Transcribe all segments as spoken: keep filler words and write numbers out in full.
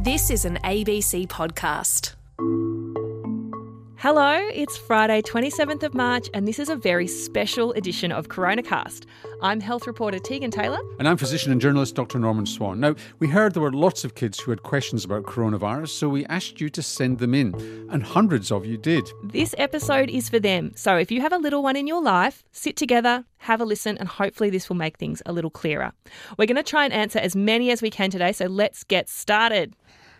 This is an A B C podcast. Hello, it's Friday twenty-seventh of March and this is a very special edition of Coronacast. I'm health reporter Tegan Taylor. And I'm physician and journalist Doctor Norman Swan. Now, we heard there were lots of kids who had questions about coronavirus, so we asked you to send them in, and hundreds of you did. This episode is for them, so if you have a little one in your life, sit together, have a listen, and hopefully this will make things a little clearer. We're going to try and answer as many as we can today, so let's get started.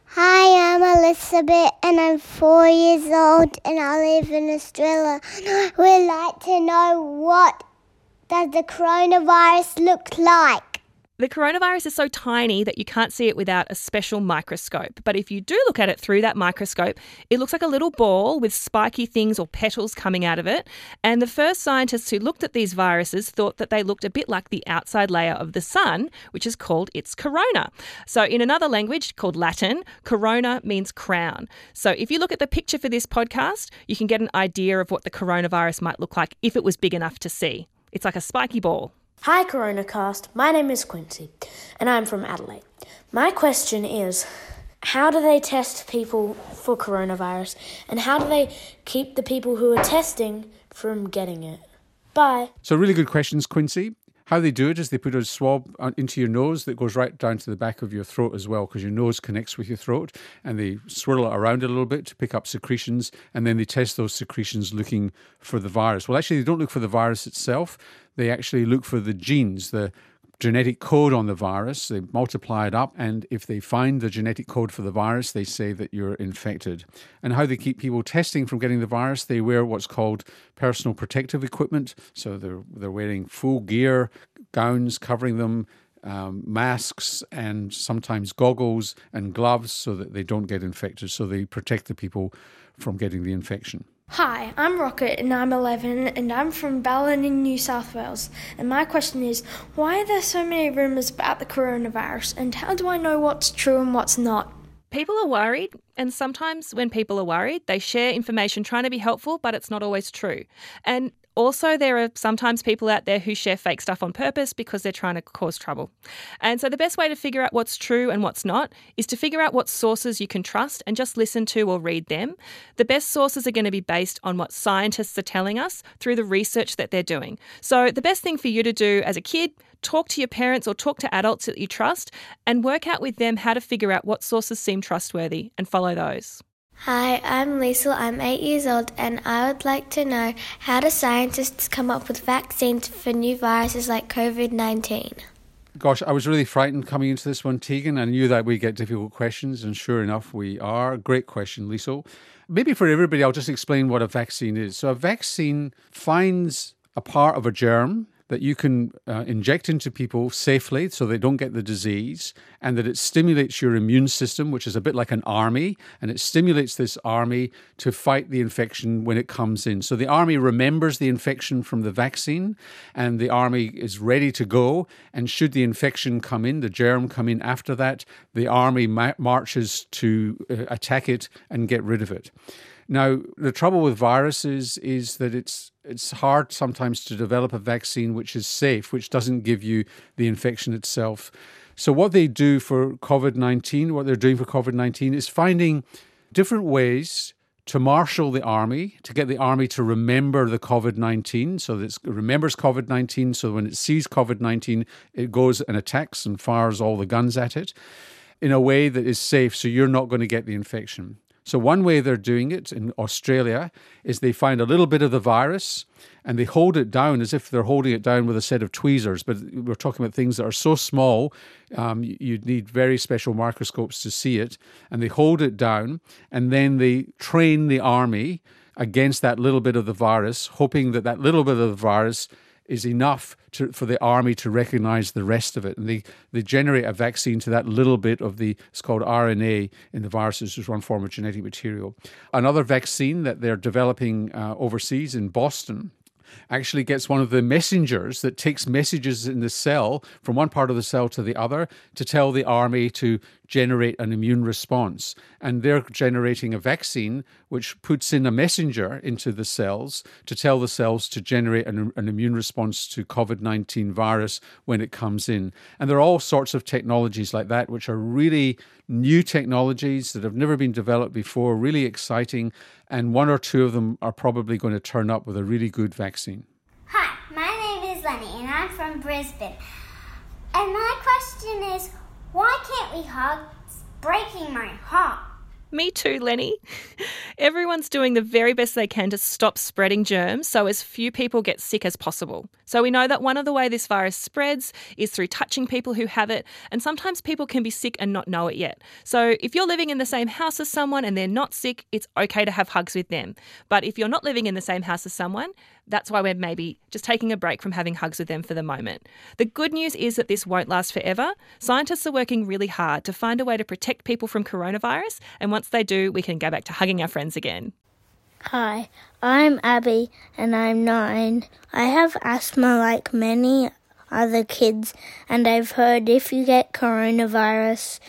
Hi, I'm Elizabeth and I'm four years old and I live in Australia. We'd like to know, what does the coronavirus look like? The coronavirus is so tiny that you can't see it without a special microscope. But if you do look at it through that microscope, it looks like a little ball with spiky things or petals coming out of it. And the first scientists who looked at these viruses thought that they looked a bit like the outside layer of the sun, which is called its corona. So in another language called Latin, corona means crown. So if you look at the picture for this podcast, you can get an idea of what the coronavirus might look like if it was big enough to see. It's like a spiky ball. Hi Coronacast, my name is Quincy and I'm from Adelaide. My question is, how do they test people for coronavirus and how do they keep the people who are testing from getting it? Bye. So really good questions, Quincy. How they do it is they put a swab into your nose that goes right down to the back of your throat as well, because your nose connects with your throat, and they swirl it around a little bit to pick up secretions, and then they test those secretions looking for the virus. Well, actually, they don't look for the virus itself. They actually look for the genes, the genetic code on the virus. They multiply it up, and if they find the genetic code for the virus, they say that you're infected. And how they keep people testing from getting the virus, they wear what's called personal protective equipment. So they're they're wearing full gear, gowns covering them, um, masks, and sometimes goggles and gloves so that they don't get infected. So they protect the people from getting the infection. Hi, I'm Rocket and I'm eleven and I'm from Ballin in New South Wales. And my question is, why are there so many rumours about the coronavirus and how do I know what's true and what's not? People are worried, and sometimes when people are worried, they share information trying to be helpful, but it's not always true. And also, there are sometimes people out there who share fake stuff on purpose because they're trying to cause trouble. And so the best way to figure out what's true and what's not is to figure out what sources you can trust and just listen to or read them. The best sources are going to be based on what scientists are telling us through the research that they're doing. So the best thing for you to do as a kid, talk to your parents or talk to adults that you trust and work out with them how to figure out what sources seem trustworthy and follow those. Hi, I'm Liesl, I'm eight years old and I would like to know, how do scientists come up with vaccines for new viruses like covid nineteen? Gosh, I was really frightened coming into this one, Tegan. I knew that we'd get difficult questions, and sure enough, we are. Great question, Liesl. Maybe for everybody, I'll just explain what a vaccine is. So a vaccine finds a part of a germ that you can uh, inject into people safely so they don't get the disease, and that it stimulates your immune system, which is a bit like an army, and it stimulates this army to fight the infection when it comes in. So the army remembers the infection from the vaccine, and the army is ready to go, and should the infection come in, the germ come in after that, the army ma- marches to uh, attack it and get rid of it. Now, the trouble with viruses is that it's it's hard sometimes to develop a vaccine which is safe, which doesn't give you the infection itself. So what they do for covid nineteen, what they're doing for covid nineteen is finding different ways to marshal the army, to get the army to remember the covid nineteen, so that it remembers covid nineteen, so when it sees covid nineteen, it goes and attacks and fires all the guns at it in a way that is safe, so you're not going to get the infection. So one way they're doing it in Australia is they find a little bit of the virus and they hold it down as if they're holding it down with a set of tweezers. But we're talking about things that are so small, um, you'd need very special microscopes to see it. And they hold it down and then they train the army against that little bit of the virus, hoping that that little bit of the virus is enough to, for the army to recognize the rest of it. And they, they generate a vaccine to that little bit of the, it's called R N A in the viruses, which is one form of genetic material. Another vaccine that they're developing uh, overseas in Boston actually gets one of the messengers that takes messages in the cell from one part of the cell to the other to tell the army to generate an immune response. And they're generating a vaccine which puts in a messenger into the cells to tell the cells to generate an, an immune response to COVID nineteen virus when it comes in. And there are all sorts of technologies like that, which are really new technologies that have never been developed before, really exciting. And one or two of them are probably going to turn up with a really good vaccine. Hi, my name is Lenny and I'm from Brisbane. And my question is, why can't we hug? It's breaking my heart. Me too, Lenny. Everyone's doing the very best they can to stop spreading germs so as few people get sick as possible. So we know that one of the ways this virus spreads is through touching people who have it, and sometimes people can be sick and not know it yet. So if you're living in the same house as someone and they're not sick, it's okay to have hugs with them. But if you're not living in the same house as someone, that's why we're maybe just taking a break from having hugs with them for the moment. The good news is that this won't last forever. Scientists are working really hard to find a way to protect people from coronavirus, and once they do, we can go back to hugging our friends again. Hi, I'm Abby and I'm nine. I have asthma like many other kids, and I've heard if you get coronavirus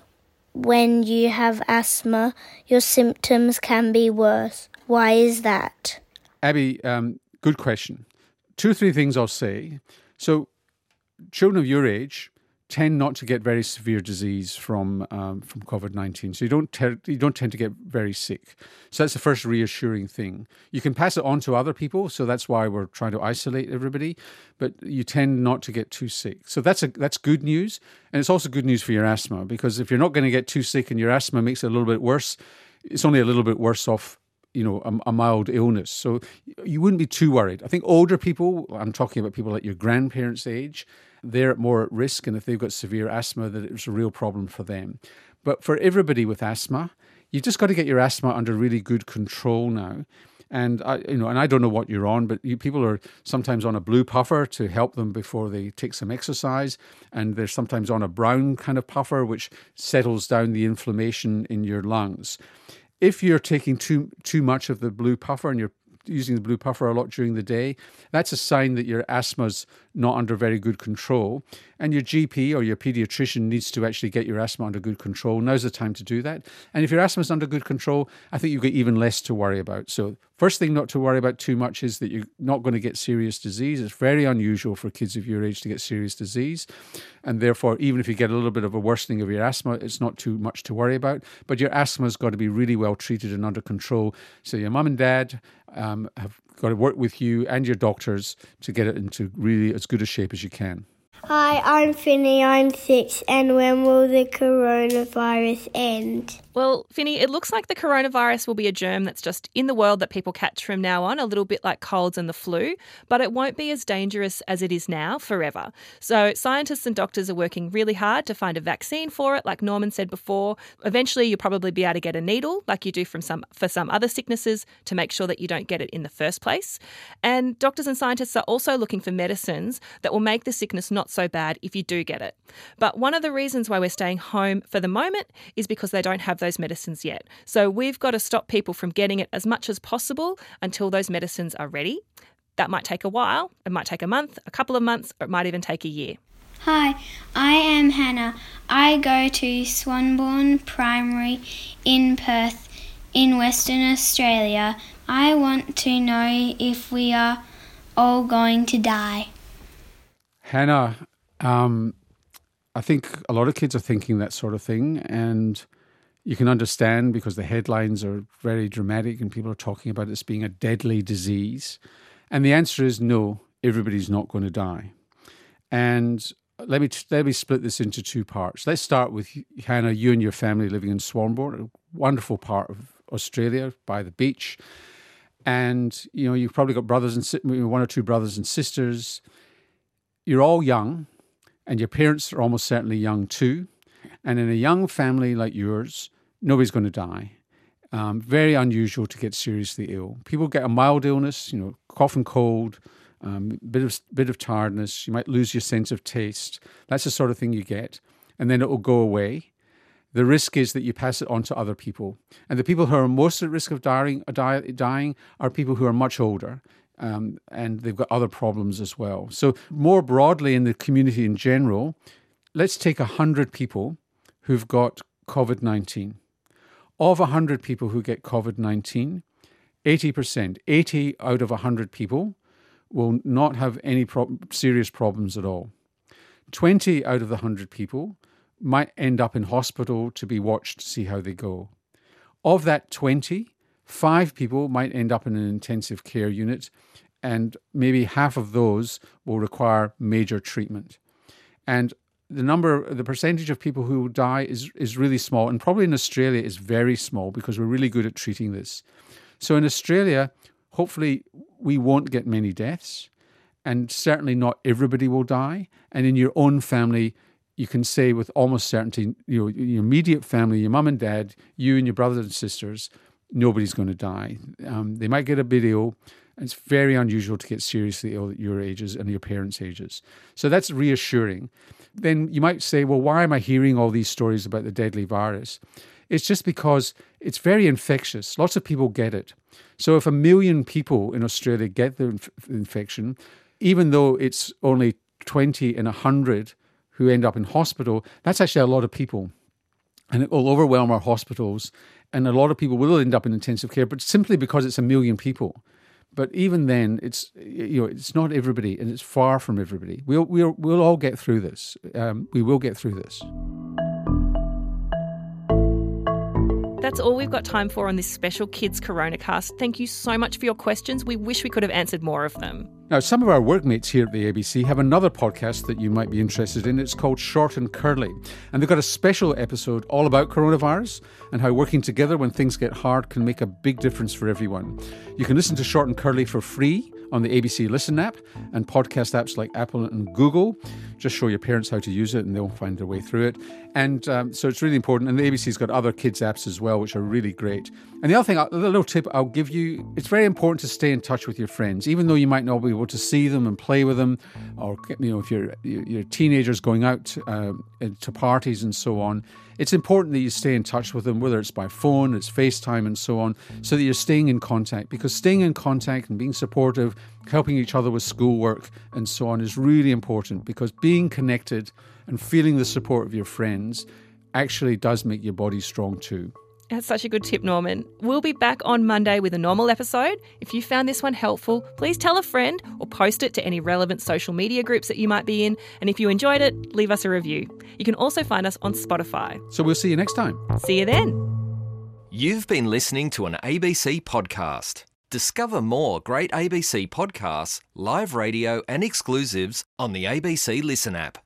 when you have asthma, your symptoms can be worse. Why is that? Abby, um, good question. Two or three things I'll say. So children of your age tend not to get very severe disease from um, from COVID nineteen. So you don't te- you don't tend to get very sick. So that's the first reassuring thing. You can pass it on to other people, so that's why we're trying to isolate everybody. But you tend not to get too sick. So that's a that's good news, and it's also good news for your asthma, because if you're not going to get too sick and your asthma makes it a little bit worse, it's only a little bit worse off, you know, a, a mild illness. So you wouldn't be too worried. I think older people, I'm talking about people like your grandparents' age, they're more at risk, and if they've got severe asthma, that it's a real problem for them. But for everybody with asthma, you've just got to get your asthma under really good control now. And I, you know, and I don't know what you're on, but you, people are sometimes on a blue puffer to help them before they take some exercise, and they're sometimes on a brown kind of puffer, which settles down the inflammation in your lungs. If you're taking too too much of the blue puffer and you're using the blue puffer a lot during the day, that's a sign that your asthma's not under very good control. And your G P or your pediatrician needs to actually get your asthma under good control. Now's the time to do that. And if your asthma's under good control, I think you've got even less to worry about. So first thing not to worry about too much is that you're not going to get serious disease. It's very unusual for kids of your age to get serious disease. And therefore, even if you get a little bit of a worsening of your asthma, it's not too much to worry about. But your asthma's got to be really well treated and under control. So your mum and dad um, have got to work with you and your doctors to get it into really as good a shape as you can. Hi, I'm Finny, I'm six, and when will the coronavirus end? Well, Finny, it looks like the coronavirus will be a germ that's just in the world that people catch from now on, a little bit like colds and the flu, but it won't be as dangerous as it is now forever. So scientists and doctors are working really hard to find a vaccine for it, like Norman said before. Eventually, you'll probably be able to get a needle, like you do from some for some other sicknesses, to make sure that you don't get it in the first place. And doctors and scientists are also looking for medicines that will make the sickness not so bad if you do get it. But one of the reasons why we're staying home for the moment is because they don't have those medicines yet. So we've got to stop people from getting it as much as possible until those medicines are ready. That might take a while. It might take a month, a couple of months, or it might even take a year. Hi, I am Hannah. I go to Swanbourne Primary in Perth in Western Australia. I want to know if we are all going to die. Hannah, um, I think a lot of kids are thinking that sort of thing, and you can understand because the headlines are very dramatic and people are talking about this being a deadly disease. And the answer is no, everybody's not going to die. And let me let me split this into two parts. Let's start with Hannah, you and your family living in Swanbourne, a wonderful part of Australia by the beach. And, you know, you've probably got brothers and one or two brothers and sisters. You're all young, and your parents are almost certainly young too. And in a young family like yours, nobody's going to die. Um, very unusual to get seriously ill. People get a mild illness, you know, cough and cold, um, bit of bit of tiredness. You might lose your sense of taste. That's the sort of thing you get, and then it will go away. The risk is that you pass it on to other people, and the people who are most at risk of dying, dying are people who are much older. Um, and they've got other problems as well. So more broadly in the community in general, let's take one hundred people who've got COVID nineteen. Of one hundred people who get COVID nineteen, eighty percent, eighty out of one hundred people will not have any pro- serious problems at all. twenty out of the one hundred people might end up in hospital to be watched to see how they go. Of that twenty, five people might end up in an intensive care unit, and maybe half of those will require major treatment. And the number, the percentage of people who die is, is really small, and probably in Australia is very small because we're really good at treating this. So in Australia, hopefully we won't get many deaths, and certainly not everybody will die. And in your own family, you can say with almost certainty, you know, your immediate family, your mum and dad, you and your brothers and sisters, nobody's going to die. Um, they might get a bit ill. It's very unusual to get seriously ill at your ages and your parents' ages. So that's reassuring. Then you might say, well, why am I hearing all these stories about the deadly virus? It's just because it's very infectious. Lots of people get it. So if a million people in Australia get the inf- infection, even though it's only twenty in one hundred who end up in hospital, that's actually a lot of people. And it will overwhelm our hospitals. And a lot of people will end up in intensive care, but simply because it's a million people. But even then, it's you know it's not everybody, and it's far from everybody. We'll we'll we'll all get through this. Um, we will get through this. That's all we've got time for on this special Kids Coronacast. Thank you so much for your questions. We wish we could have answered more of them. Now, some of our workmates here at the A B C have another podcast that you might be interested in. It's called Short and Curly. And they've got a special episode all about coronavirus and how working together when things get hard can make a big difference for everyone. You can listen to Short and Curly for free on the A B C Listen app and podcast apps like Apple and Google. Just show your parents how to use it and they'll find their way through it. And um, so it's really important. And the A B C's got other kids apps as well, which are really great. And the other thing, a little tip I'll give you, it's very important to stay in touch with your friends, even though you might not be able to see them and play with them, or you know if you're, you're teenagers going out uh, to parties and so on. It's important that you stay in touch with them, whether it's by phone, it's FaceTime and so on, so that you're staying in contact. Because staying in contact and being supportive, helping each other with schoolwork and so on is really important, because being connected and feeling the support of your friends actually does make your body strong too. That's such a good tip, Norman. We'll be back on Monday with a normal episode. If you found this one helpful, please tell a friend or post it to any relevant social media groups that you might be in. And if you enjoyed it, leave us a review. You can also find us on Spotify. So we'll see you next time. See you then. You've been listening to an A B C podcast. Discover more great A B C podcasts, live radio and exclusives on the A B C Listen app.